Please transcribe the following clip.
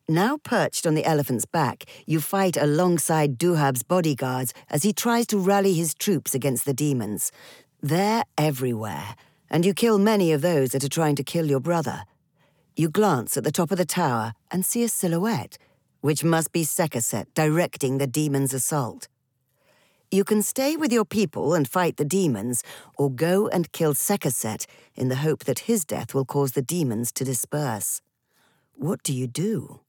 Now perched on the elephant's back, you fight alongside Duhab's bodyguards as he tries to rally his troops against the demons. They're everywhere, and you kill many of those that are trying to kill your brother. You glance at the top of the tower and see a silhouette, which must be Sekaset directing the demons' assault. You can stay with your people and fight the demons, or go and kill Sekaset in the hope that his death will cause the demons to disperse. What do you do?